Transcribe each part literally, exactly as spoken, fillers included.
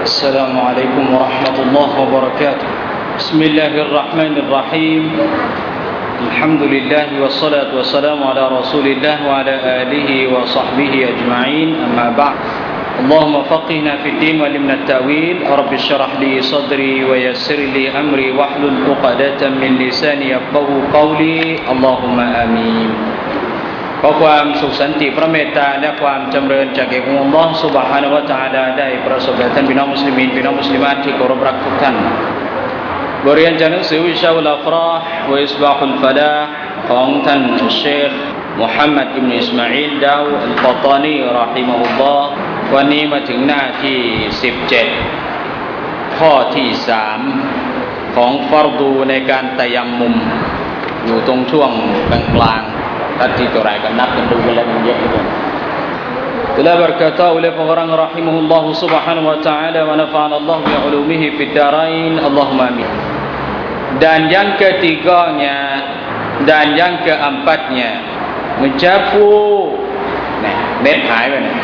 السلام عليكم ورحمة الله وبركاته بسم الله الرحمن الرحيم الحمد لله والصلاة والسلام على رسول الله وعلى آله وصحبه أجمعين أما بعد اللهم فقهنا في الدين وعلمنا التأويل رب اشرح لي صدري ويسر لي أمري واحلل عقدة من لساني يفقهوا قولي اللهم آمين ขอความสุขสันติพระเมตตาและความจำเริญจากองค์อัลเลาะห์ซุบฮานะฮูวะตะอาลาได้ประสบแก่ท่านพี่น้องมุสลิมีนพี่น้องมุสลิมาตที่เคารพรักทุกท่านบทเรียนจากหนังสือวิชาอุลอัฟราห์วะอิสบาฮุลฟะลาห์ของท่านเชคมุฮัมมัดอิบนุอิสมาอีลดาวอัลฟาตานีเราะฮิมะฮุลลอฮ์วันนี้มาถึงหน้าที่สิบเจ็ดข้อที่สามของฟัรดูในการตัยัมมุมอยู่ตรงช่วงกลางท่านที่ตัวไรกันนับกันดูกันแล้วมันเยอะเหลือเกิน Telah berkata oleh pengarang rahimahullah subhanahu wa ta'ala wa nafa'ana Allah bi'ulumihi fid darain Allahumma amin. Dan yang ketiganya dan yang keempatnya mencapu nah bet high mana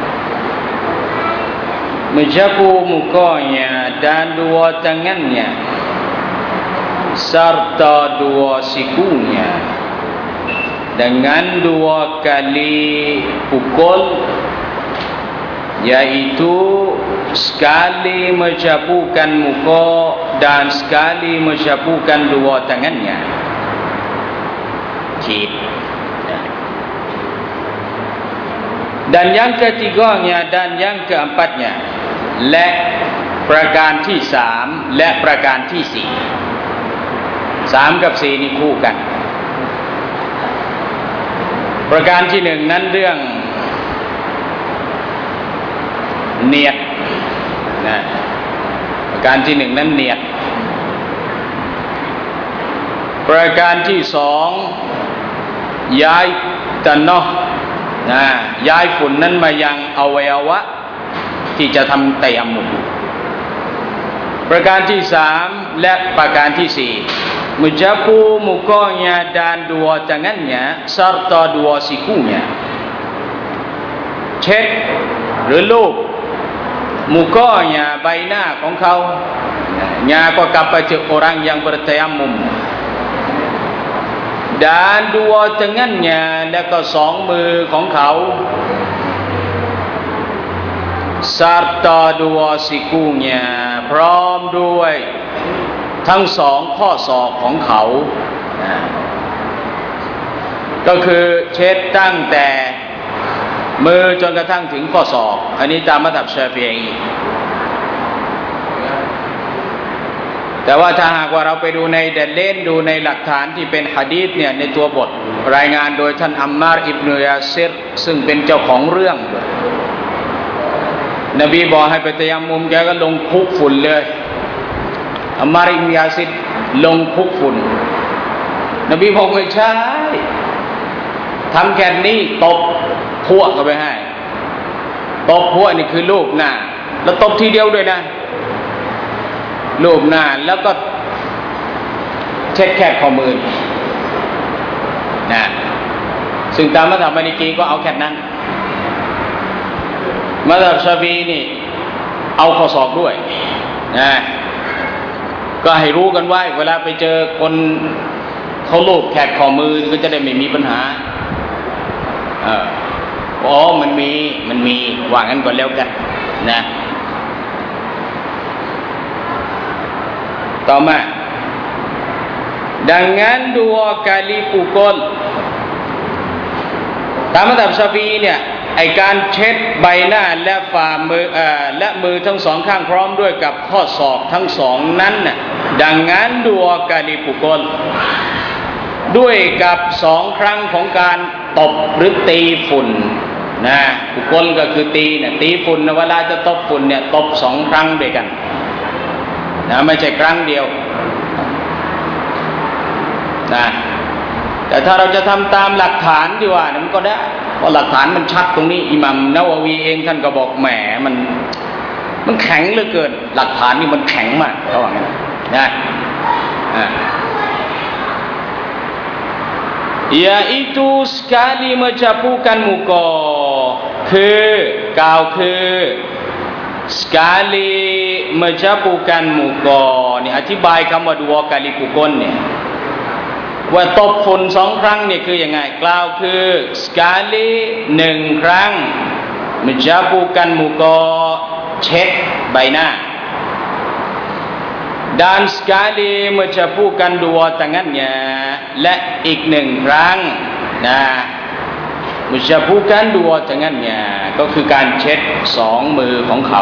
mencapu mukanya dan dua tangannya serta dua sikunya dengan dua kali pukul, yaitu sekali mencapukan muka dan sekali mencapukan dua tangannya. Cip. Dan yang ketiganya dan yang keempatnya, และประการที่สามและประการที่สี่สามกับสี่นี่คู่กันประการที่หนึ่งนั้นเรื่องเนียดนะประการที่หนึ่งนั้นเนียดประการที่สองย้ายตะเนาะนะย้ายฝุ่นนั้นมายังอวัยวะที่จะทำตัยัมมุมประการที่สามและประการที่สี่mencapu mukanya dan dua tangannya serta dua sikunya เช็ดหรือลูบ mukanya ใบหน้าของเขา nya kepada orang yang bertayamum dan dua tangannya และก็สองมือของเขา serta dua sikunya พร้อมด้วยทั้งสองข้อศอกของเขาก็คือเช็ดตั้งแต่มือจนกระทั่งถึงข้อศอกอันนี้ตามมัธยับชาฟิอีแต่ว่าถ้าหากว่าเราไปดูในดัลเลนดูในหลักฐานที่เป็นหะดีษเนี่ยในตัวบทรายงานโดยท่านอัมมาร์อิบนุยาซิรซึ่งเป็นเจ้าของเรื่องนบีบอกให้ไปตัยัมมุมแกก็ลงคุกฝุ่นเลยอัมมาร์อิบนุยาซิรลงคุกฝุ่นนบีบอกไม่ใช่ทำแค่นี้ตบพวกเข้าไปให้ตบพวกนี่คือลูบหน้าแล้วตบทีเดียวด้วยนะลูบหน้าแล้วก็เช็ดแค่ข้อมือนะซึ่งตามมัธยับมาลิกีก็เอาแค่นั้นมัธยับชาฟีนี่เอาข้อศอกด้วยนะก็ให้รู้กันไว้เวลาไปเจอคนเขาลูบแขกข้อมือก็จะได้ไม่มีปัญหาเอออ๋อมันมีมันมีว่างั้นก่อนแล้วกันนะต่อมา dengan dua kali pukul ตามมัธยับชาฟีเนี่ยไอการเช็ดใบหน้าและฝ่ามือเอ่อและมือทั้งสองข้างพร้อมด้วยกับข้อศอกทั้งสองนั้นน่ะดังนั้นดัวกาลิปุกลด้วยกับสองครั้งของการตบหรือตีฝุ่นนะปุกลก็คือตีเนี่ยตีฝุ่นเวลาจะตบฝุ่นเนี่ยตบสองครั้งด้วยกันนะไม่ใช่ครั้งเดียวนะแต่ถ้าเราจะทำตามหลักฐานที่ว่าเนี่ยมันก็ได้เพราะหลักฐานมันชัดตรงนี้อิหมัมนะวะวีเองท่านก็บอกแหมมันมันแข็งเหลือเกินหลักฐานนี่มันแข็งมากเขาว่างั้นนะอ่า yaitu sekali mencapukan muka คือกล่าวคือ sekali mencapukan mukaนี่อธิบายคำว่า dua kali pukul เนี่ยว่าตบฝุ่นสองครั้งเนี่ยคือยังไงกล่าวคือ sekali หนึ่งครั้ง mencapukan muka เช็ดใบหน้า dan sekali mencapukan dua tangannya และอีกหนึ่งครั้งนะmencapukan dua tangannya ก็คือการเช็ดสองมือของเขา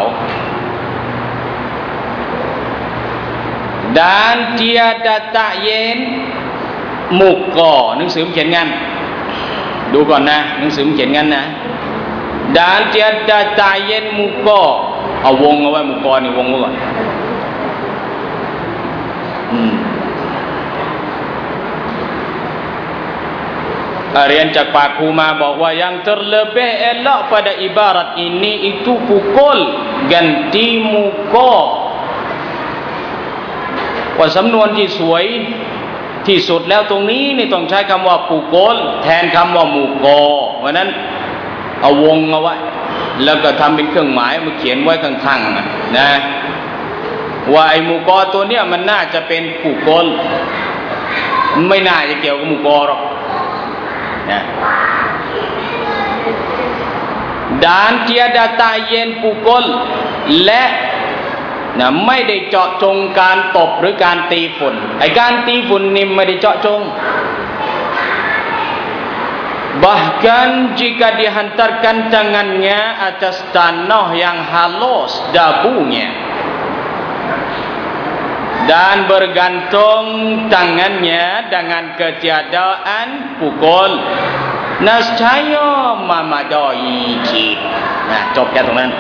dan tiada ta'yin มุกก่อหนังสือเขียนงั้นดูก่อนนะหนังสือเขียนงั้นนะ dan tiada ta'yin มุกก่อเอาวงเอาไว้มุกก่อนี่วงไว้ก่อนอืมArianจากปากครูมาบอกว่า yang terlebih elok pada ibarat ini itu pukul ganti muka ว่าสำนวนที่สวยที่สุดแล้วตรงนี้นี่ต้องใช้คำว่าปุกลแทนคำว่ามุกอเพราะนั้นเอาวงเอาไว้แล้วก็ทำเป็นเครื่องหมายมาเขียนไว้ข้างๆนะว่าไอ้มุกอตัวเนี้ยมันน่าจะเป็นปุกลไม่น่าจะเกี่ยวกับมุกอหรอกนะdan tiada ta'yin pukul และนะไม่ได้เจาะจงการตบหรือการตีฝุ่นไอ้การตีฝุ่นนี่ไม่ได้เจาะจง bahkan jika dihantarkan tangannya atas tanah yang halus dabunya dan bergantung tangannya dengan ketiadaan pukul nascaya memadai jid nah จบแค่ตรงนั้น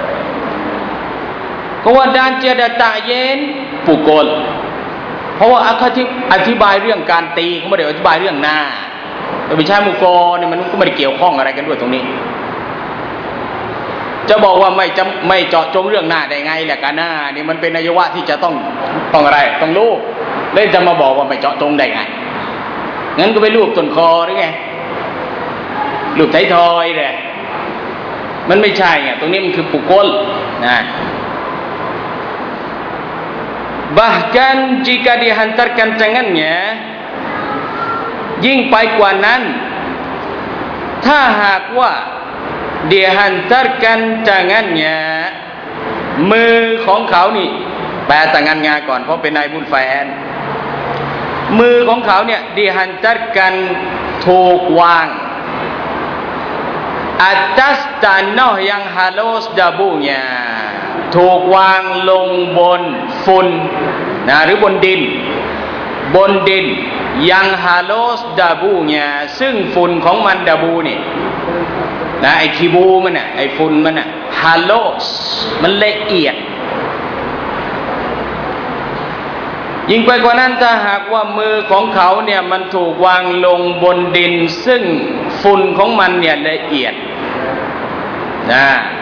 เพราะว่าด้านเจดตะเย็นปุกลเพราะว่าอธิบายเรื่องการตีเขาไม่ได้อธิบายเรื่องหน้าแต่วิชามุกอเนี่ยมันก็ไม่ได้เกี่ยวข้องอะไรกันด้วยตรงนี้จะบอกว่าไม่จะไม่เจาะจงเรื่องหน้าได้ไงแหละกันหน้านี่มันเป็นอวัยวะที่จะต้องต้องอะไรต้องลูบแล้วจะมาบอกว่าไม่เจาะจงได้ไงงั้นก็ไปลูบต้นคอหรือไงลูบไททอยเลยมันไม่ใช่ไงตรงนี้มันคือปุกลนะ bahkan jika dihantarkan tangannya ยิ่งไปกว่านั้นถ้าหากว่า dihantarkan tangannya มือของเขานี่แปลแต่งงานก่อนเพราะเป็นนายบุญแฟนมือของเขาเนี่ย dihantarkan ถูกวาง atas tanah yang halus dabunya ถูกวางลงบนฝุ่นนะหรือบนดินบนดินยังฮาโลสดาบูเนี่ยซึ่งฝุ่นของมันดาบูนี่นะไอคีบูมันน่ะไอฝุ่นมันน่ะฮาโลสมันละเอียดยิ่งไปกว่านั้นถ้าหากว่ามือของเขาเนี่ยมันถูกวางลงบนดินซึ่งฝุ่นของมันเนี่ยละเอียดนะ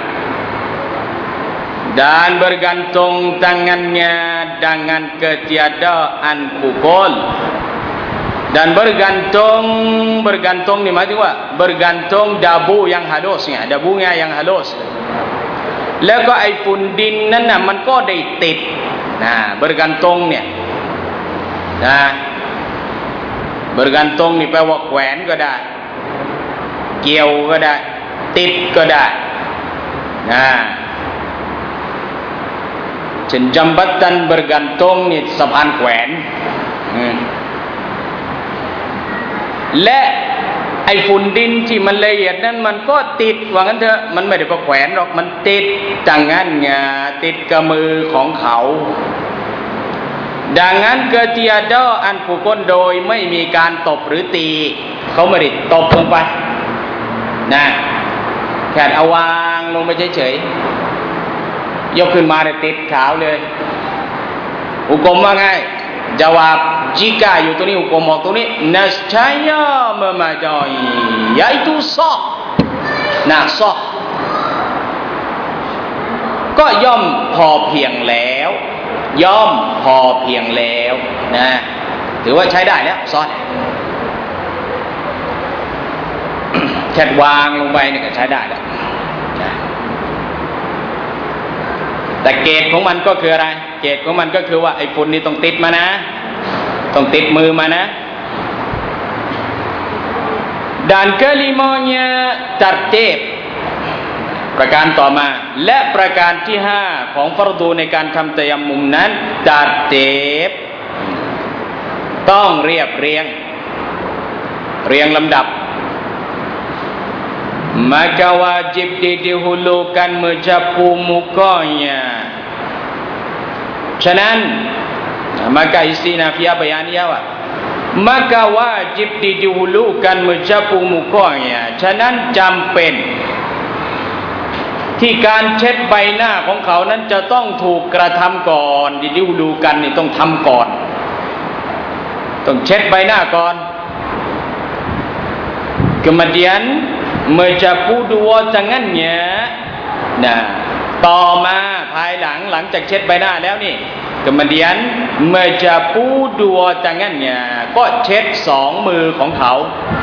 dan bergantung tangannya dengan ketiadaan pukul dan bergantung bergantung ni maksud apa bergantung dabu yang halusnya dabunya yang halus แล้วก็ไอ้ฝุ่นดินนั้นน่ะมันก็ได้ติดนะ bergantung เนี่ยนะ bergantung นี่แปลว่าแขวนก็ได้เกี่ยวก็ได้ติดก็ได้นะเช่น jambatan bergantung นี่สะพานแขวนและไอ้ฝุ่นดินที่มันละเอียดนั้นมันก็ติดว่างั้นเถอะมันไม่ได้ประแขวนหรอกมันติดดังนั้นไงติดกับมือของเขาดังนั้นเกิดที่ดออันผู้คนโดยไม่มีการตบหรือตีเขาไม่ได้ตบลงไปนะแค่เอาวางลงไปเฉยๆยกขึ้นมาเนี่ยติดขาวเลยหุกมว่าไงjawab jika อยู่ตรงนี้หุกมบอกตรงนี้ nascaya memadai yaitu sah nah sah ก็ย่อมพอเพียงแล้วย่อมพอเพียงแล้วนะถือว่าใช้ได้แล้วซอสแค่วางลงไปเนี่ยก็ใช้ได้แล้วนะแต่เกณฑ์ของมันก็คืออะไรเกณฑ์ของมันก็คือว่าไอ้ฝุ่นนี่ต้องติดมานะต้องติดมือมานะdan kelimanya tertibประการต่อมาและประการที่ห้าของฟารดูในการทำตัยัมมุมนั้นตัดเตบต้องเรียบเรียงเรียงลำดับ maka wajib didahulukan mencapu mukanya ฉะนั้น maka istinafiyah bayaniyah wa maka wajib didahulukan mencapu mukanya ฉะนั้นจำเป็นที่การเช็ดใบหน้าของเขานั้นจะต้องถูกกระทำก่อนดิดิวดูกันนี่ต้องทำก่อนต้องเช็ดใบหน้าก่อน kemudian mencapu dua tangannya นะต่อมาภายหลังหลังจากเช็ดใบหน้าแล้วนี่ kemudian mencapu dua tangannya ก็เช็ดสองมือของเขา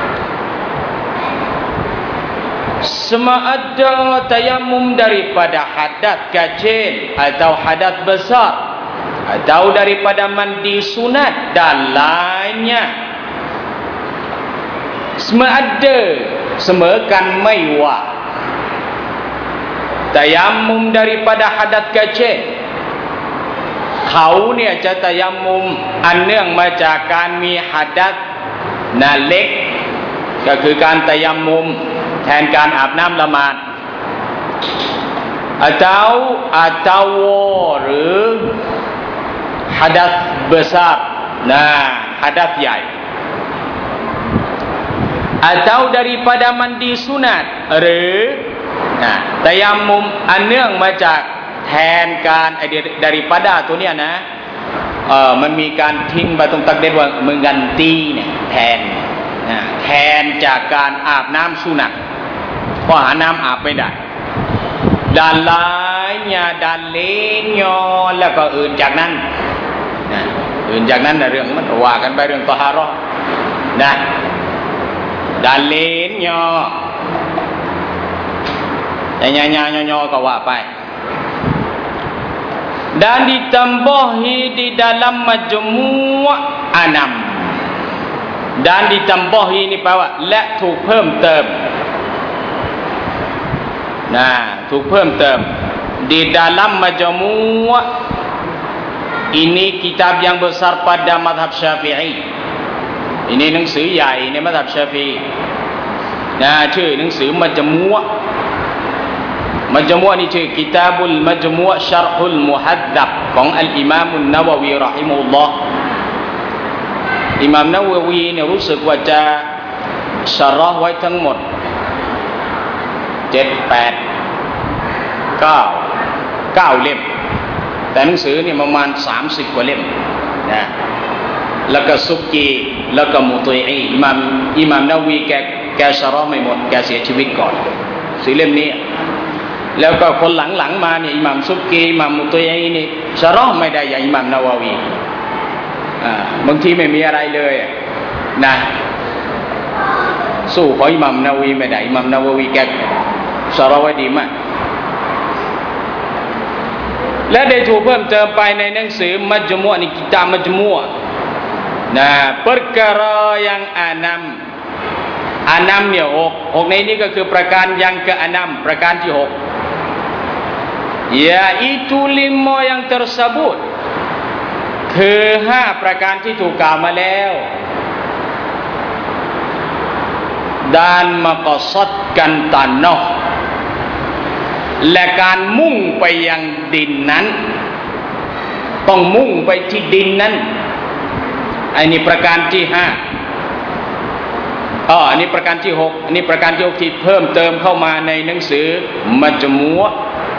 Sama ada tayamum daripada hadat kecil atau hadat besar atau daripada mandi sunat dan lainnya. Semua ada, semakanไม่ว่า tayamum daripada hadat kecil เขาเนี่ยจะตะยัมมุมอันเนื่องมาจากการมีหัดัตน่ะเล็กก็คือการตะยัมมุมแทนการอาบน้ำละหมาด atau atau หรือหัดัตเบซาร์นะหัดัตใหญ่ atau daripada mandi sunat หรือนะตะยัมมุมอันเนื่องมาจากแทนการ daripada ตัวเนี้ยนะเออมันมีการทิ้งไปตรงตักเด็ดว่ามึงกันตีเนี่ยแทนแทนจากการอาบน้ำสุนัตเพราะหาน้ำอาบไม่ได้ด้านลายเนี่ยด้านเลนยอแล้วก็อื่นจากนั้นนะอื่นจากนั้นนะเรื่องมันว่ากันไปเรื่องตอฮาเราะห์นะด้านเลนยอแต่ญาญาญอก็ว่าไปdan ditambahi di dalam majmu' anam dan ditambahi ini แปลว่าและถูกเพิ่มเติมนะถูกเพิ่มเติม di dalam majmu' ini kitab yang besar pada mazhab Syafi'i ini หนังสือใหญ่ในมัซฮับชาฟีอีนะชื่อหนังสือมัจมูอะมัจมูอะนี่ชื่อกิตาบุลมัจมูอะชัรฮุลมุฮัดดับของอัลอิมามุนนะวะวีเราะฮิมะฮุลลอฮ์อิหม่ามนะวะวีเนี่ยรู้สึกว่าจะชะเราะห์ไว้ทั้งหมดเจ็ด แปด เก้า เก้าเล่มแต่หนังสือเนี่ยประมาณสามสิบกว่าเล่มนะแล้วก็ซุกกีแล้วก็มุตัยอีอิหม่ามอิหม่ามนะวะวีแกแกชะเราะห์ไม่หมดแกเสียชีวิตก่อนสี่เล่มนี้แล้วก็คนหลังๆมาเนี่ยอิหม่ามซุกกีอิหม่ามมุตัยอีนี่ชะเราะห์ไม่ได้อย่างอิหม่ามนะวะวีอ่าบางทีไม่มีอะไรเลยนะสู้ของอิหม่ามนะวะวีไม่ได้อิหม่ามนะวะวีแกชะเราะห์ไว้ดีมากและได้ถูกเพิ่มเติมไปในหนังสือมัจมูอะนี่กิตาบมัจมูอะนะ perkara yang enam enamเนี่ยหก หกในนี้ก็คือประการyang ke enamประการที่หก yaitu lima yang tersebut คือห้าประการที่ถูกกล่าวมาแล้ว dan maqasadkan tanah และการมุ่งไปยังดินนั้นต้องมุ่งไปที่ดินนั้นอันนี้ประการที่ห้าอ๋ออันนี้ประการที่หกอันนี้ประการที่หกที่เพิ่มเติมเข้ามาในหนังสือมัจมูอะห์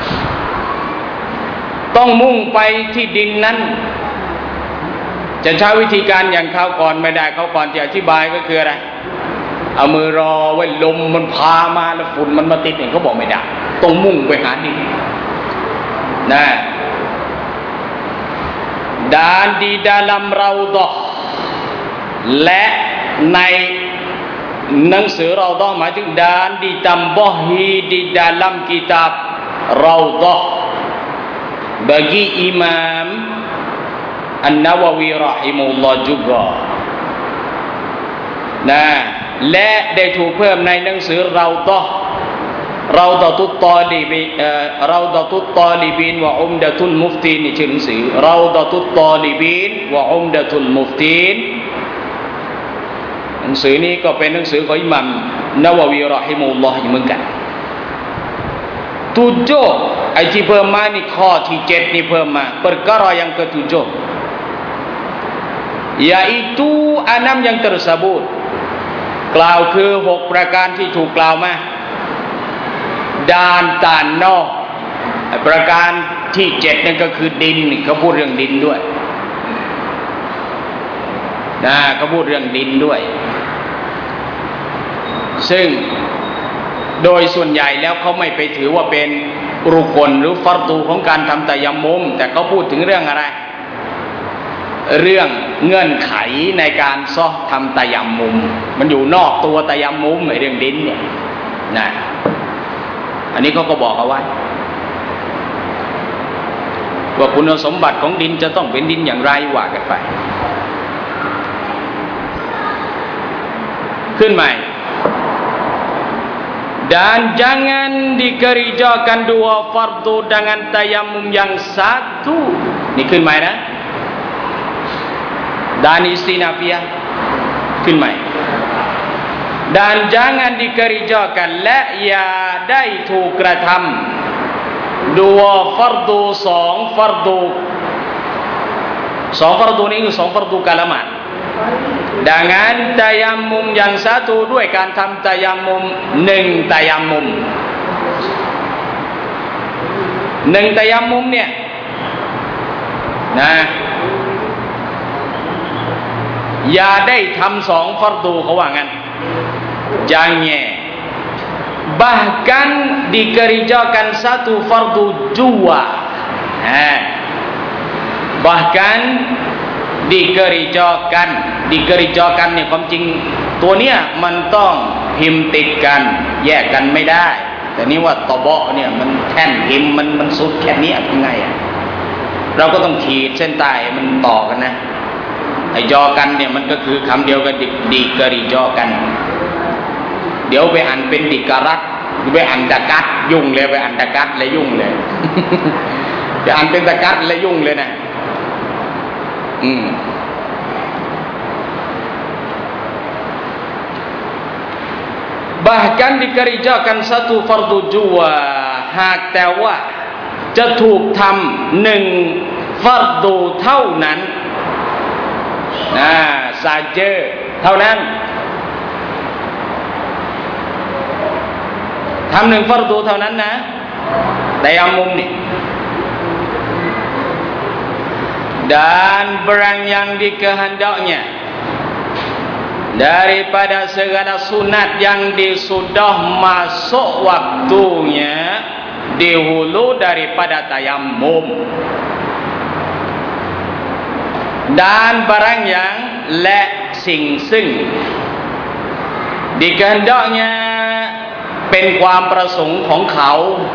ต้องมุ่งไปที่ดินนั้นจะใช้วิธีการอย่างเขาก่อนไม่ได้เขาก่อนที่อธิบายก็คืออะไรเอามือรอไว้ลมมันพามาแล้วฝุ่นมันมาติดเองเขาบอกไม่ได้ต้องมุ่งไปหาดินนะ dan di dalam raudhah และในหนังสือเราต้องหมายถึง dan ditambahi di dalam kitab raudhah bagi Imam An-Nawawi rahimahullah jugaนะและได้ถูกเพิ่มในหนังสือเราตอเราตอตุตตอลิบีเราตอตุตตอลิบีนวะอุมดะตุลมุฟตีนนี่ชื่อหนังสือเราตอตุตตอลิบีนวะอุมดะตุลมุฟตีนหนังสือนี้ก็เป็นหนังสือของอิหม่ามนะวะวีเราะฮิมะฮุลลอฮ์เหมือนกันtujuhไอ้ที่เพิ่มมานี่ข้อที่เจ็ดนี่เพิ่มมา perkara yang ketujuh yaitu enam yang tersebut กล่าวคือหกประการที่ถูกกล่าวมาด้านต่านนอกประการที่เจ็ดนั่นก็คือดินเขาพูดเรื่องดินด้วยนะเขาพูดเรื่องดินด้วยซึ่งโดยส่วนใหญ่แล้วเขาไม่ไปถือว่าเป็นรุกลหรือฟัรดูของการทำตัยัมมุมแต่เขาพูดถึงเรื่องอะไรเรื่องเงื่อนไขในการซ้อทำตัยัมมุมมันอยู่นอกตัวตัยัมมุมไอ้เรื่องดินเนี่ยนะอันนี้เขาก็บอกเอาไว้ว่าคุณสมบัติของดินจะต้องเป็นดินอย่างไรว่ากันไปขึ้นใหม่ dan jangan dikerjakan dua fardu dengan tayamum yang satu นี่ขึ้นใหม่นะ dan istinafiyah ขึ้นใหม่ dan jangan dikerjakan และอย่าได้ถูกกระทำ dua fardu สองฟัรดูสองฟัรดูนี้คือสองฟัรดูกะละหมาดdengan tayamum yang satu ด้วยการทำ tayamum หนึ่ง tayamum หนึ่ง tayamum เนี่ยนะอย่าได้ทำสองฟัรดูเขาว่างั้น jangan bahkan dikerjakan satu fardu dua bahkan dikerjakan dikerjakanเนี่ยความจริงตัวเนี้ยมันต้องพิมพ์ติดกันแยกกันไม่ได้แต่นี่ว่าตะเบาะเนี่ยมันแท่นพิมพ์มันมันสุดแค่นี้ทำไงอ่ะเราก็ต้องขีดเส้นใต้มันต่อกันนะไอ้จอกันเนี่ยมันก็คือคำเดียวกันดิดิกริจอกันเดี๋ยวไปอ่านเป็นดิกรัตไปอ่านตะกัดยุ่งเลยไปอ่านตะกัดเลยยุ่งเลยไปอ่านเป็นตะกัดเลยยุ่งเลยนะอืมbahkan dikerjakan satu fardu jua หากแต่ว่าจะถูกทำหนึ่งฟัรดูเท่านั้นนะซาเจอเท่านั้นทำหนึ่งฟัรดูเท่านั้นนะแต่ยามุมนี่dan barang yang dikehendaknya daripada segala sunat yang disudah masuk waktunya dihulu daripada tayammum dan barang yang และสิ่งซึ่ง dikehendaknya เป็นความประสงค์ของเขา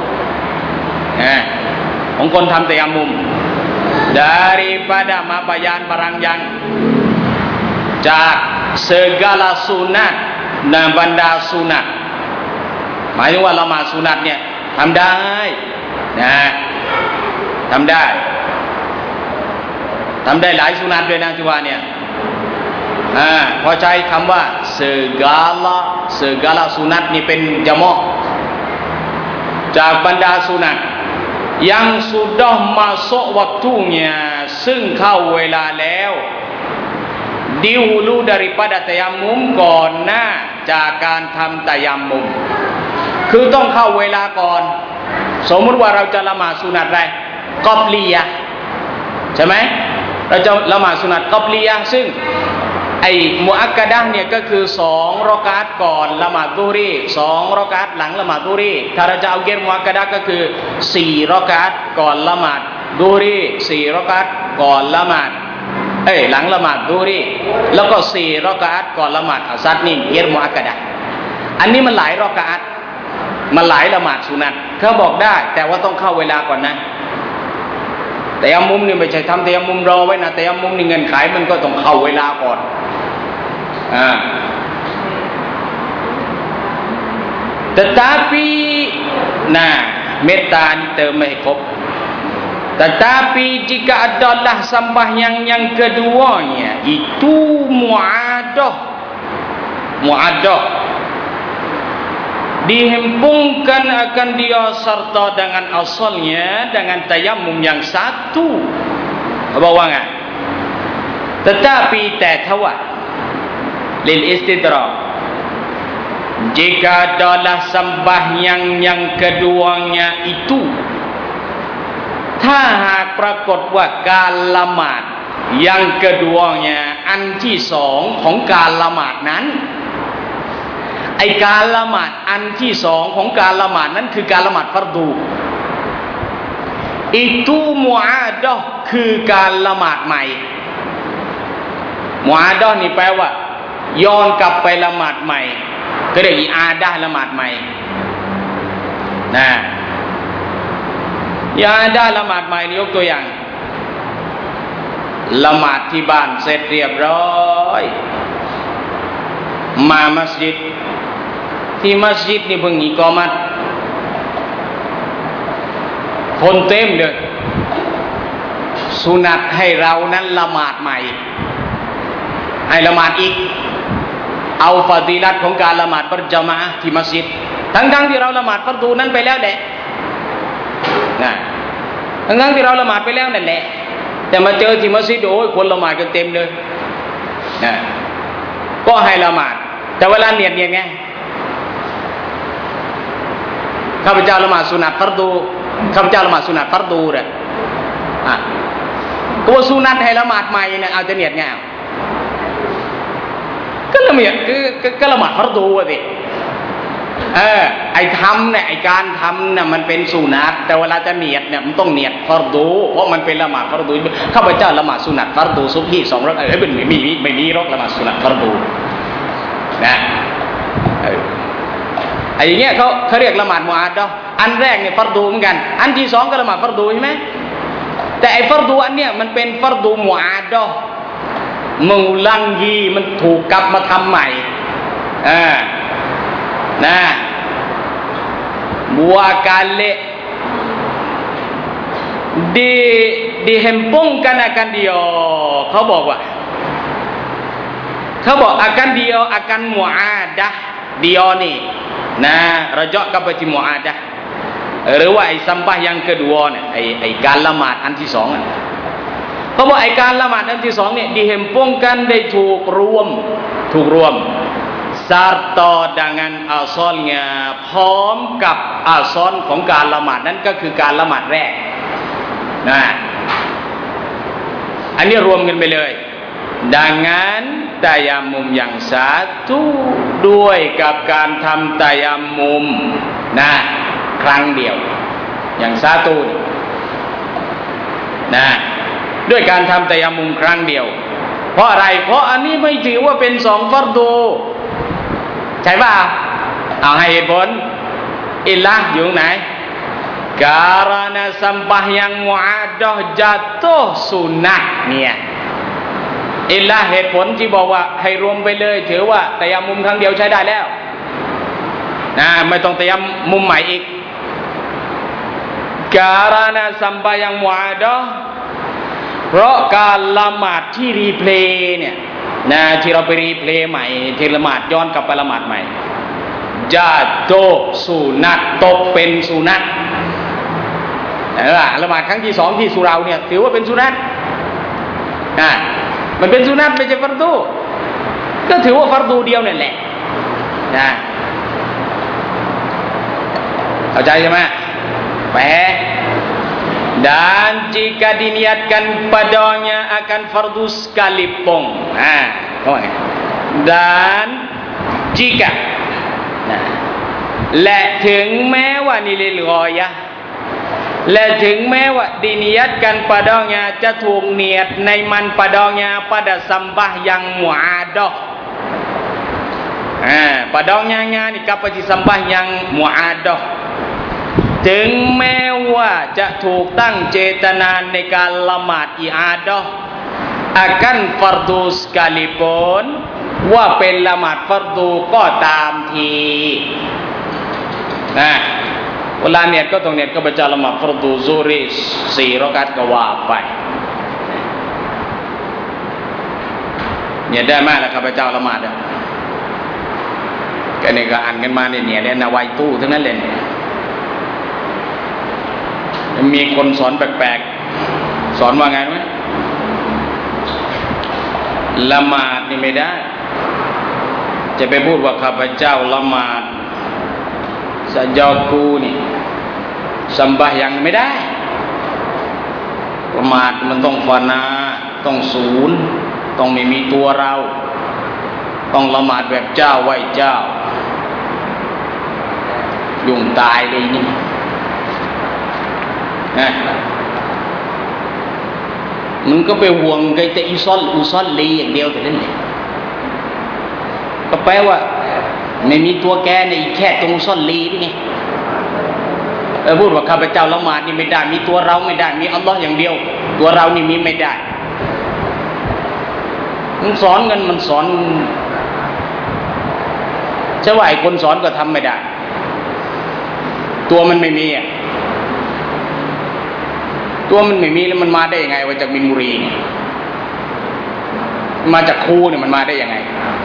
ของคนทำตัยัมมุม daripada mabayan barang yang จาก segala sunat dan benda sunat หมายถึงว่าละหมาดสุนัตเนี่ยทำได้นะทำได้ทำได้หลายสุนัตด้วยนะที่ว่าเนี่ยอ่าพอใช้คำว่า segala segala sunat นี่เป็นจามะจากบรรดาสุนัตyang sudah masuk waktunya ซึ่งเข้าเวลาแล้วdihulu daripada tayammum ก่อนหน้าจากการทำตัยัมมุมคือต้องเข้าเวลาก่อนสมมติว่าเราจะละหมาดสุนัตอะไรกอบลียะใช่ไหมเราจะละหมาดสุนัตกอบลียะซึ่งไอ้มุอักกะดะห์เนี่ยก็คือสองรอกาตก่อนละหมาดซุฮรีสองรอกาตหลังละหมาดซุฮรีถ้าเราจะเอาเกณฑ์มุอักกะดะห์ก็คือสี่รอกาตก่อนละหมาดซุฮรีสี่รอกาตก่อนละหมาดเอ้ยหลังละหมาดซุฮรีแล้วก็สี่รอกาตก่อนละหมาดอัสซัรนี่เกณฑ์มุอักกะดะห์อันนี้มันหลายรอกาตมันหลายละหมาดสุนัตเขาบอกได้แต่ว่าต้องเข้าเวลาก่อนนะแต่ยามุมนี่ไม่ใช่ทำแต่ยามุมรอไว้นะแต่ยามุมนี่เงินขายมันก็ต้องเข้าเวลาก่อนอ่าtetapi nah meta ni termeh kop tetapi jika adalah sembahyang yang keduanya itu muadah muadah dihempungkan akan dia serta dengan asalnya dengan tayamum yang satu bawangan tetapi tatawat lil istidrak jika adalah sembahyang yang keduanya ituถ้าหากปรากฏว่าการละหมาดอย่าง keduanya อันที่สองของการละหมาดนั้นไอการละหมาดอันที่สองของการละหมาดนั้นคือการละหมาดฟัรดูitu muadahคือการละหมาดใหม่muadahนี่แปลว่าย้อนกลับไปละหมาดใหม่ก็เรียกอิอาดะห์ละหมาดใหม่นะอิอาดะห์ละหมาดใหม่นี่ยกตัวอย่างละหมาดที่บ้านเสร็จเรียบร้อยมามัสยิดที่มัสยิดนี่เพิ่งอิกอมัตคนเต็มเลยสุนัตให้เรานั้นละหมาดใหม่ให้ละหมาดอีกเอาฟาดีลัตของการละหมาดประจามะที่มัสยิดทั้งๆที่เราละหมาดฟัรดูนั้นไปแล้วแหละนะทั้งๆที่เราละหมาดไปแล้วนั่นแหละแต่มาเจอที่มัสยิดโอ้ยคนละหมาดกันเต็มเลยนะก็ให้ละหมาดแต่เวลาเนียดเนี่ยไงข้าพเจ้าละหมาดสุนัตฟัรดูข้าพเจ้าละหมาดสุนัตฟัรดูเนี่ยอ่ะตัวสุนัตให้ละหมาดใหม่เนี่ยเอาจะเนียดไงก็ละเมียดคือก็ละหมาดฟัรดูอ่ะสิเออไอ้ทำเนี่ยไอ้การทำเนี่ยมันเป็นสุนัตแต่เวลาจะเนียดเนี่ยมันต้องเนียดฟัรดูเพราะมันเป็นละหมาดฟัรดูข้าพเจ้าละหมาดสุนัตฟัรดูซุบฮีสองรอกเอ้ยเป็นไม่มีไม่มีรอกละหมาดสุนัตฟัรดูนะไอ้อย่างเงี้ยเขาเขาเรียกละหมาดมุอาดะห์อันแรกเนี่ยฟัรดูเหมือนกันอันที่สองก็ละหมาดฟัรดูใช่ไหมแต่ไอ้ฟัรดูอันเนี้ยมันเป็นฟัรดูมุอาดะห์มึงลังยีมันถูกกลับมาทำใหม่อ่านะบัวกาเลdi dihempungkan akan dia เขาบอกว่าเขาบอก akan dia akan muadah diaนี่นะระยะกับไปที่มุอาดะห์หรือว่าไอ้สัมปะyang keduaเนี่ยไอ้ไอ้การละหมาดอันที่สองเขาบอกไอ้การละหมาดอันที่สองเนี่ยdihempungkanได้ถูกรวมถูกรวมserta dengan asalnya พร้อมกับอาซอนของการละหมาดนั้นก็คือการละหมาดแรกนะอันนี้รวมกันไปเลย dengan tayamum yang satu ด้วยกับการทำ tayamum นะครั้งเดียวอย่าง satu นะด้วยการทำ tayamum ครั้งเดียวเพราะอะไรเพราะอันนี้ไม่ถือว่าเป็นสองฟัรดูใช่ป่ะเอาให้เหตุผลอิลlahอยู่ไหน karena sembahyang muadah jatuh sunnah เนี่ยอิลlahเหตุผลที่บอกว่าให้รวมไปเลยถือว่าตัยามุมครั้งเดียวใช้ได้แล้วนะไม่ต้องตัยามุมใหม่อีก karena sembahyang muadah เพราะการละหมาดที่รีเพลย์เนี่ยนะที่เราไปรีเพลย์ใหม่ที่ละหมาดย้อนกลับไปละหมาดใหม่จาโตสุนัตตกเป็นสุนัตเออละหมาดครั้งที่สองที่สุเราเนี่ยถือว่าเป็นสุนัตนะมันเป็นสุนัตไม่ใช่ฟัรดูก็ถือว่าฟัรดูเดียวนั่นแหละนะเข้าใจใช่ไหมแปลdan jika diniatkan padanya akan fardu sekalipun nah dan jika nah และถึงแม้ว่านี่ลิลกอยะและถึงแม้ว่าdiniatkan padanya จะถูกเนียดในมัน padanya pada sembahyang muadah ah padanya nya ni kapal sembahyang muadah ถึงแม้ว่าจะถูกตั้งเจตนาในการละหมาดอิอาดะห์akan fardu sekalipun ว่าเป็นละหมาดฟัรดูก็ตามทีนะเวลาเนียดก็ต้องเนียดก็ไปละหมาดฟัรดูซุฮร์สี่รอกาตก็ว่าไปเนี่ยได้มากแล้วข้าพเจ้าละหมาดอ่ะก็เนี่ยก็อ่านกันมาเนี่ยเนี่ยเนี่ยนาวัยตู้ทั้งนั้นเลยมีคนสอนแปลกๆสอนว่าไงไหมละหมาดนี่ไม่ได้จะไปพูดว่าข้าพเจ้าละหมาดsajakuนี่sembahyangไม่ได้ละหมาดมันต้องฟานาต้องศูนย์ต้องไม่มีตัวเราต้องละหมาดแบบเจ้าไหว้เจ้ายุ่งตายเลยนี่นะมันก็ไปห่วงไอ้แต่อิซอลอุซอลลีอย่างเดียวแต่นั่นแหละก็แปลว่าไม่มีตัวแกในแค่ตรงอุซอลลีนี่ไงเออพูดว่าข้าพเจ้าละหมาดนี่ไม่ได้มีตัวเราไม่ได้มีอัลลอฮ์อย่างเดียวตัวเรานี่มีไม่ได้มันสอนกันมันสอนใช่ว่าไอ้คนสอนก็ทำไม่ได้ตัวมันไม่มีอ่ะตัวมันไม่มีแล้วมันมาได้ยังไงว่าจากมินบุรีเนี่ยมาจากครูเนี่ยมันมาได้ยังไง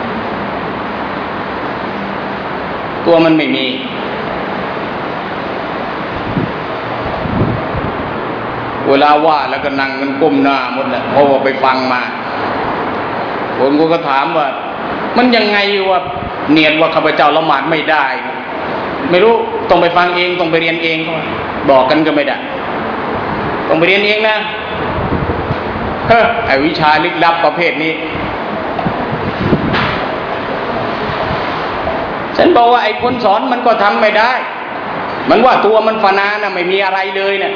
ตัวมันไม่มีเวลาว่าแล้วก็นั่งกันก้มหน้าหมดแหละเพราะว่าไปฟังมาคนก็ถามว่ามันยังไงว่าเนียดว่าข้าพเจ้าละหมาดไม่ได้ไม่รู้ต้องไปฟังเองต้องไปเรียนเองก็บอกกันก็ไม่ได้ต้องไปเรียนเองนะเฮ้อไอวิชาลึกลับประเภทนี้ฉันบอกว่าไอ้คนสอนมันก็ทำไม่ได้มันว่าตัวมันฟานานะไม่มีอะไรเลยเนี่ย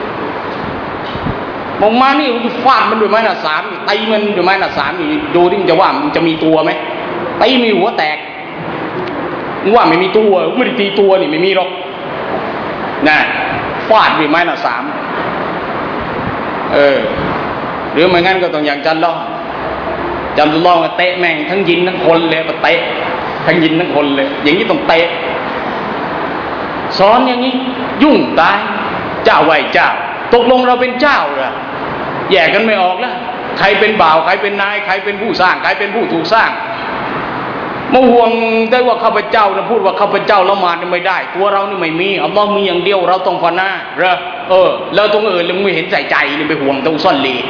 มองมานี่ฟาดมันด้วยไม้หน้าสามตีมันด้วยไม้หน้าสามนี่ดูที่มันจะว่ามันจะมีตัวไหมตีมีหัวแตกว่าไม่มีตัวไม่ได้ตีตัวนี่ไม่มีหรอกนะฟาดด้วยไม้หน้าสามเออหรือไม่งั้นก็ต้องอย่างจันล่อจันล่อเตะแม่งทั้งยินทั้งคนเลยมาเตะทั้งยินทั้งคนเลยอย่างนี้ต้องเตะสอนอย่างนี้ยุ่งตายเจ้าไหวเจ้าตกลงเราเป็นเจ้าเหรอแยกกันไม่ออกแล้วใครเป็นบ่าวใครเป็นนายใครเป็นผู้สร้างใครเป็นผู้ถูกสร้างมาห่วงได้ว่าข้าพเจ้านะพูดว่าข้าพเจ้าละหมาดไม่ได้ตัวเรานี่ไม่มีอัลลอฮ์มีอย่างเดียวเราต้องฟานาเหรอเออแล้วตรงอื่นเราไม่เห็นใส่ใจเลยไปห่วงตรงซ่อนลี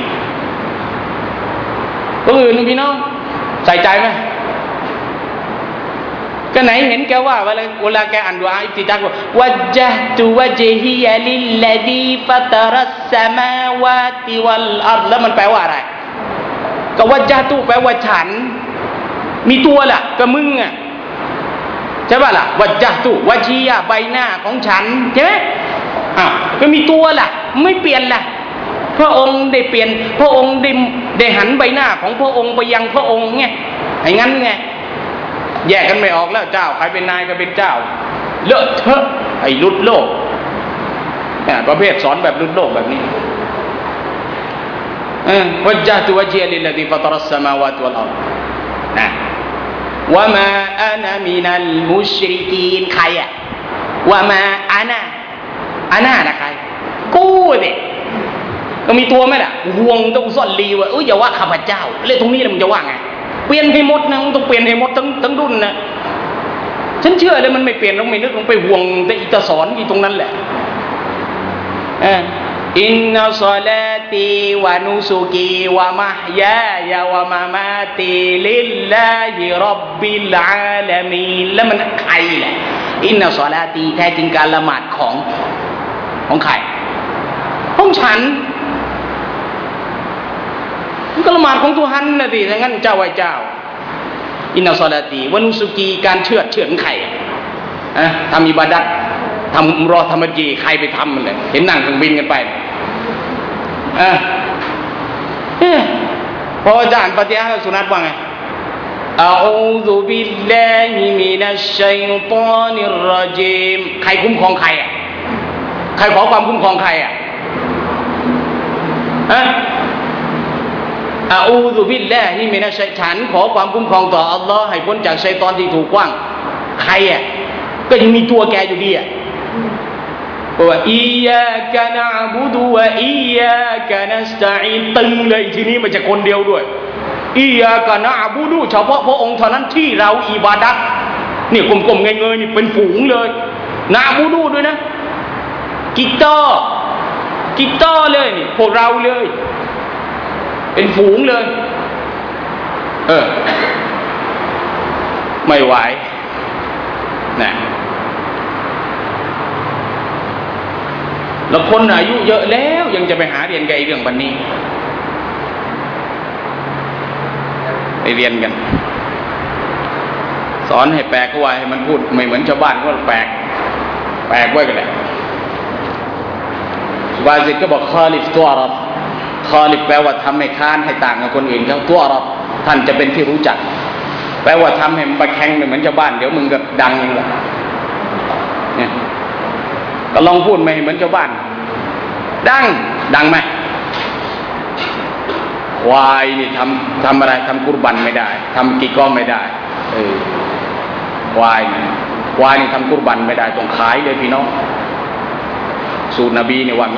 ตรงอื่นพี่น้องใส่ใจไหมก็ไหนเห็นแกว่าเวลาเวลาแกอ่านดุอาอิติจักว่าวัจญะตุวัจฮิยะลิลลดีฟัตรัสสมาวาติวัลอัรฎแล้วมันแปลว่าอะไรก็วัจญะตุแปลว่าฉันมีตัวล่ะก็มึงอ่ะใช่ป่ะล่ะวัจญะตุวัจฮิยะใบหน้าของฉันใช่ไหมอ้าวก็มีตัวล่ะไม่เปลี่ยนล่ะพระองค์ได้เปลี่ยนพระองค์ได้ได้หันใบหน้าของพระองค์ไปยังพระองค์ไงไอ้งั้นไงแยกกันไม่ออกแล้วเจ้าใครเป็นนายก็เป็นเจ้าเลอะเทอะไอ้ลุดโลกเนี่ยประเภทสอนแบบลุดโลกแบบนี้เออวัจญะตุวัจฮิยะลิลลดีฟัตรัสสมาวาติวัลอัรฎนะวะมาอะนะมินัลมุชริกีนใครอะวะมาอะนะอะนะนะใครกูเนี่ยก็มีตัวไหมล่ะห่วงต้องซ่อนลีว่าเอ้ยอย่าว่าข้าพเจ้าเรื่องตรงนี้แล้วมึงจะว่าไงเปลี่ยนให้หมดนะมึงต้องเปลี่ยนให้หมดทั้งทั้งรุ่นนะฉันเชื่อเลยมันไม่เปลี่ยนต้องไม่นึกต้องไปห่วงแต่อิตาสอนอีตรงนั้นแหละอินนัสลาติวะนุสุกีวะมะฮยายะวะมะมาติลิลลาฮิร็อบบิลอาลามีนแล้วมันใครแหละอินนัสลาติแท้จริงการละหมาดของของใครของฉันมันก็ละหมาดของตัวฮันนะดิถ้างั้นเจ้าไว้เจ้าอินนัสลาติวะนุสุกีการเชือดเชือดใครอะทำอิบาดัตทำรอธรรมจีใครไปทำมันเลยเห็นนั่งเครื่องบินกันไปอ่ะพออาจารย์ปฏิญาณสุนัตว่าไงอะอูซุบิลลาฮิมินัชชัยฏอนิรรจีมใครคุ้มครองใครอ่ะรขอความคุ้มครองใครอ่ะอะอาอูซุบิลลาฮิมินัชชัยฏอนขอความคุ้มครองต่ออัลลอฮ์ให้พ้นจากชัยฏอนที่ถูกขว้างใครอ่ะก็ยังมีตัวแกอยู่ดีอ่ะว่าอียากะนะอ์บุดุวะอียากะนัสตะอีนตึงเลยทีนี้มันจะคนเดียวด้วยอียากะนะอ์บุดุเฉพาะพระองค์เท่านั้นที่เราอิบาดัตเนี่ยกลมๆเงยๆนี่เป็นฝูงเลยนะอ์บุดุด้วยนะกิตอกิตอเลยนี่พวกเราเลยเป็นฝูงเลยเออไม่ไหวนะแล้วคนอายุเยอะแล้วยังจะไปหาเรียนกันไอ้เรื่องบันนี้ไปเรียนกันสอนให้แปลกก็ว่าให้มันพูดไม่เหมือนชาวบ้านก็แปลกแปลกไว้กันแหละวาซิดก็บอกคอลิฟตัวรับคอลิฟแปลว่าทำให้ค้านให้ต่างกับคนอื่นเขาตัวรับท่านจะเป็นที่รู้จักแปลว่าทำให้มันไปแข่งเหมือนชาวบ้านเดี๋ยวมึงก็ดังเองแหละเนี่ยก็ลองพูดไหมเหมือนชาวบ้านดังดังไหมควายนี่ทำทำอะไรทำกุรบันไม่ได้ทำกิก้อไม่ได้เออควายควายนี่ทำกุรบันไม่ได้ต้องขายเลยพี่น้องสูตรนบีเนี่ยว่ามี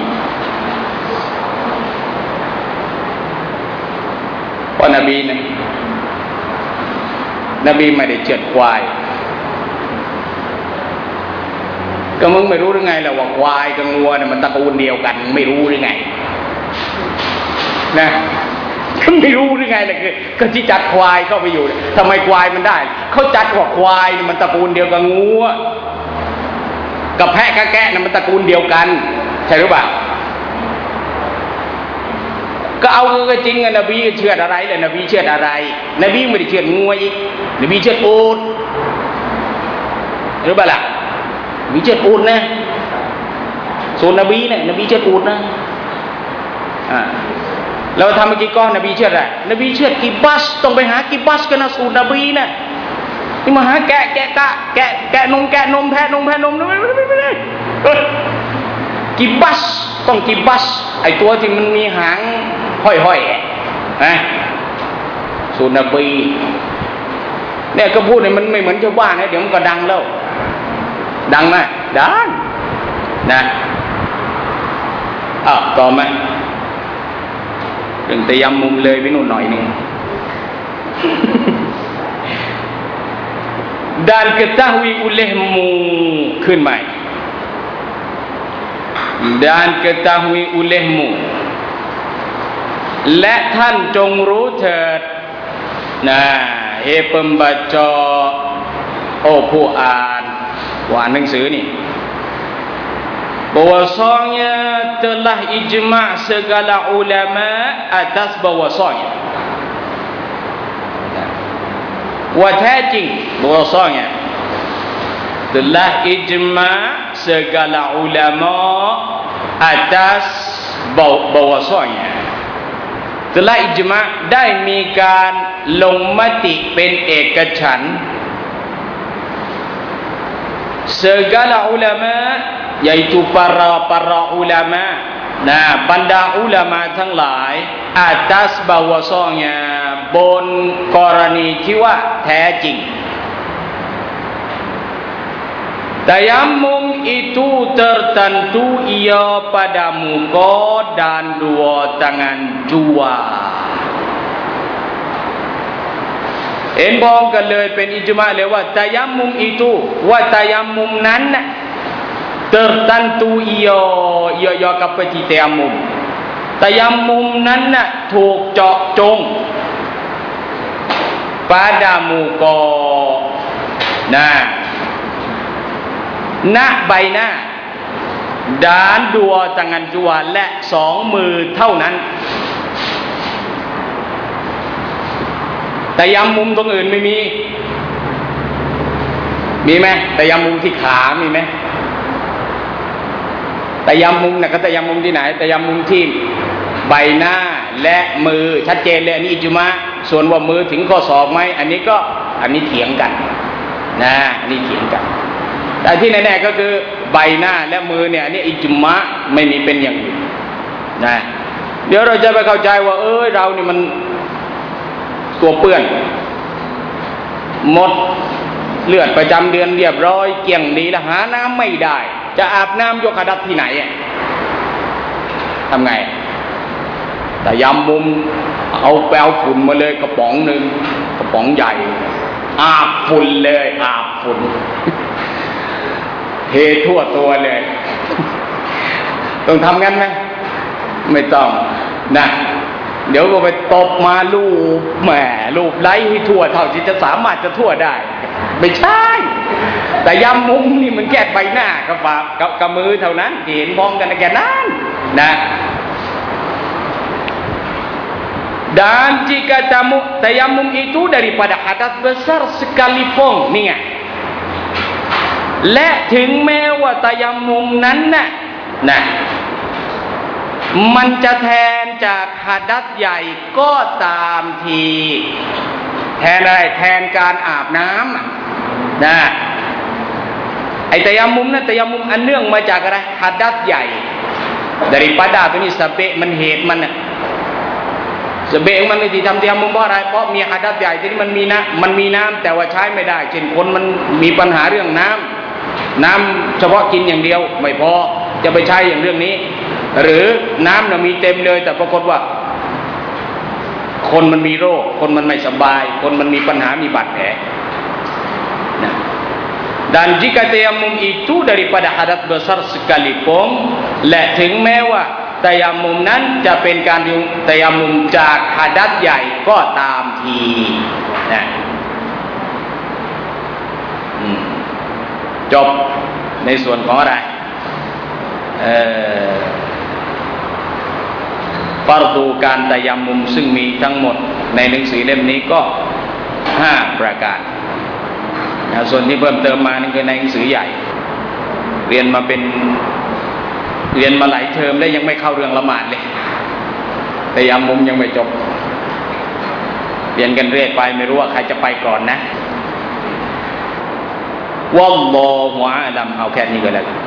เพราะนบีเนี่ยนบีไม่ได้เชือดควายก็มึงไม่รู้หรือไงล่ะว่าควายกับงัวเนี่ยมันตระกูลเดียวกันไม่รู้หรือไงนะไม่รู้หรือไงล่ะคือก็ที่จัดควายเข้าไปอยู่ทำไมควายมันได้เขาจัดว่าควายมันตระกูลเดียวกับงัวกับแพะกับแกะน่ะมันตระกูลเดียวกันใช่หรือเปล่าก็เอาก็จริงอะนบีเชื่ออะไรเลยนบีเชื่ออะไรนบีไม่ได้เชื่องัวอีกนบีเชื่ออูฐหรือเปล่าล่ะนบีเชื่ออูฐนะส่วนนบีเนี่ยนบีเชื่ออูฐนะอ่าเราทำเมื่อกี้ก้อนนบีเชื่ออะไรนบีเชื่อกิบัสต้องไปหากิบัสกันนะสูตรนบีนะนี่มาหาแกะแกะกะแกะแกะนมแกะนมแพะนมแพะนมไม่ไม่ไม่ไม่ไม่กิบัสต้องกิบัสไอตัวที่มันมีหางห้อยๆนะสูตรนบีเนี่ยก็พูดเนี่ยมันไม่เหมือนชาวบ้านนะเดี๋ยวมันก็ดังแล้วดังไหมดังนะอ้าวต่อมาเรื่องตะยำมุมเลยไปนู่นหน่อยนึงdan ketahui olehmu ขึ้นใหม่ dan ketahui olehmu และท่านจงรู้เถิดนะเอเปมบาจอโอ้ผู้อ่านว่าหนังสือนี่bahwasanya telah ijma' segala ulama atas bahwasanyaว่าแท้จริงbahwasanya telah ijma' segala ulama atas bahwasanya telah ijma' ได้มีการลงมติเป็นเอกฉันท์ segala ulama yaitu para para ulama nah บรรดาอุลามะทั้งหลาย atas bahwasanya บนกรณีที่ว่าแท้จริง tayammum itu tertentu ia pada muka dan dua tangan jua เอ็นบอกกันเลยเป็นอิจมาเลยว่าตะยัมมุมอิตุว่าตะยัมมุมนั้นtertentu ia ia ia kapati tayamum tayamum นั้นน่ะถูกเจาะจง pada muka นะณใบหน้า dan dua tangan jua และสองมือเท่านั้นตะยัมมุมตรงอื่นไม่มีมีไหมตะยัมมุมที่ขามีไหมตะยัมมุมนะก็ตะยัมมุมที่ไหนตะยัมมุมที่ใบหน้าและมือชัดเจนเลยอันนี้อิจมาส่วนว่ามือถึงข้อศอกไหมอันนี้ก็อันนี้เถียงกันนะอันนี้เถียงกันแต่ที่แน่ๆก็คือใบหน้าและมือเนี่ยนี่อิจมะไม่มีเป็นอย่างอื่นนะเดี๋ยวเราจะไปเข้าใจว่าเออเรานี่มันตัวเปื้อนหมดเลือดประจำเดือนเรียบร้อยเกลี้ยงดีแล้วหาน้ำไม่ได้จะอาบน้ำยกขดัดที่ไหนทำไงแต่ยำมุมเอาแปลวฝุ่นมาเลยกระป๋องหนึ่งกระป๋องใหญ่อาบฝุ่นเลยอาบฝุ่นเททั่วตัวเลยต้องทำงั้นไหมไม่ต้องนะเดี๋ยวก็ไปตบมาลูบแหมลูบไล่ให้ทั่วเท่าที่จะสามารถจะทั่วได้ไม่ใช่แต่ยำมุมนี่มันแค่ใบหน้ากับฝากับกับมือเท่านั้นที่เห็นพร้อมกันแค่นั้นนะ Dan jika tamu tayamum itu daripada hadas besar sekalipunนี่ไงและถึงแม้ว่าตายามุมนั้นน่ะนะมันจะแทนจากหัดัษใหญ่ก็ตามทีแทนอะไรแทนการอาบน้ำนะไอ้ตายามุมนั้นตายามุมอันเนื่องมาจากอะไรหัดัษใหญ่ daripada ตัวนี้สเปะมันเหตุมันน่ะสเปะมันไม่ที่ทำตายามุมเพราะอะไรเพราะมีหัดัษใหญ่ที่นี่มันมีน้ำมันมีน้ำแต่ว่าใช้ไม่ได้เช่นคนมันมีปัญหาเรื่องน้ำน้ำเฉพาะกินอย่างเดียวไม่พอจะไปใช้อย่างเรื่องนี้หรือน้ำน่ะมีเต็มเลยแต่ปรากฏว่าคนมันมีโรคคนมันไม่สบายคนมันมีปัญหามีบาดแผลนะ dan jika tayamum itu daripada hadas besar sekalipun และถึงแม้ว่าตายามุมนั้นจะเป็นการตายามุมจากหัดัษใหญ่ก็ตามทีนะจบในส่วนของอะไรเอ่อฟารดูการตายามุมซึ่งมีทั้งหมดในหนังสือเล่มนี้ก็ห้าประการนะส่วนที่เพิ่มเติมมานี่คือในหนังสือใหญ่เรียนมาเป็นเรียนมาหลายเทอมแล้วยังไม่เข้าเรื่องละหมาดเลยตายามุมยังไม่จบเรียนกันเรื่อยไปไม่รู้ว่าใครจะไปก่อนนะวัลลอฮุอาลัมเอาแค่นี้ก็แล้วกัน